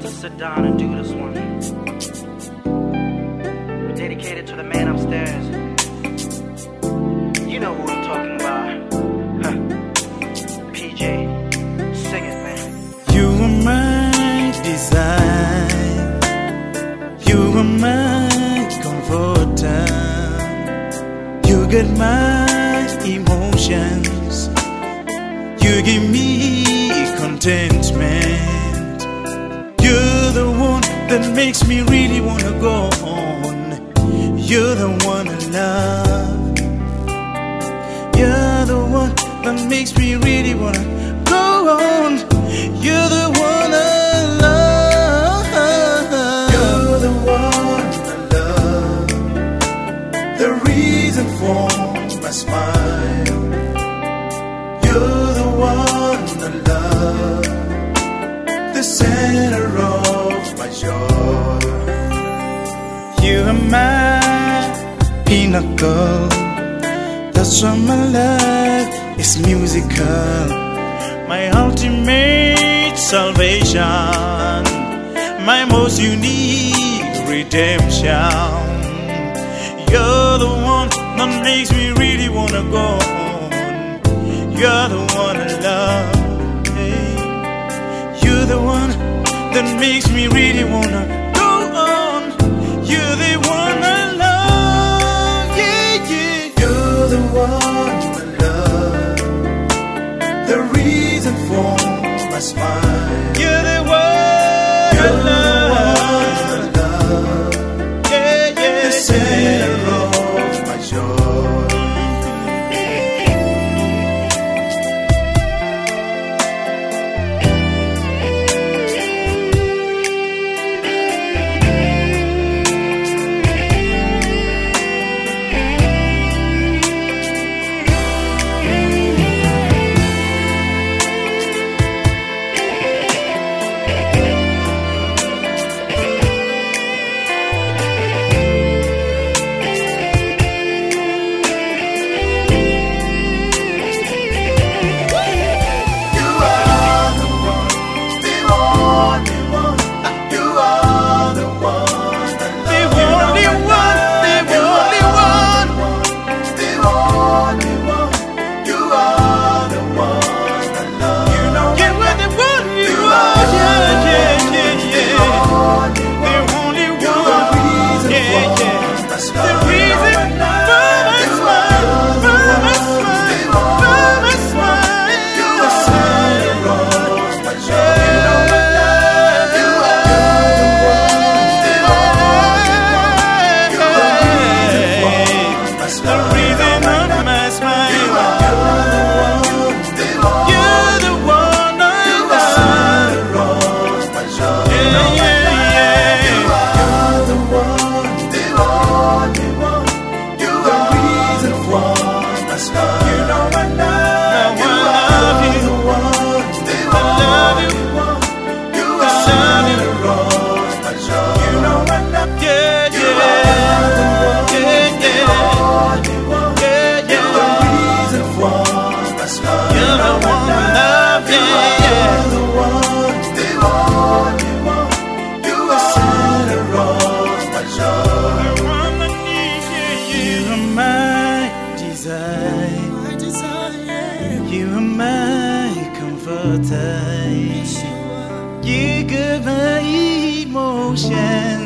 to sit down and do this one. We dedicate it to the man upstairs. You know who I'm talking about. Huh. PJ, sing it, man. You are my desire. You are my comforter. You get my emotions. You give me contentment. You're the one that makes me really wanna go on. You're the one I love. You're the one that makes me really wanna go on. You're the one I love. You're the one I love. The reason for my smile. You're the one I love. The center of my joy. You are my pinnacle. That's why my life is musical. My ultimate salvation. My most unique redemption. You're the one that makes me really wanna go on. You're the one I love. Hey. You're the one that makes me really wanna go on. You're the one I love. Yeah, yeah. You're the one I love. The reason for my smile. You're the one I love. Yeah, yeah. The center of my joy. You are my comforter. You give my emotions.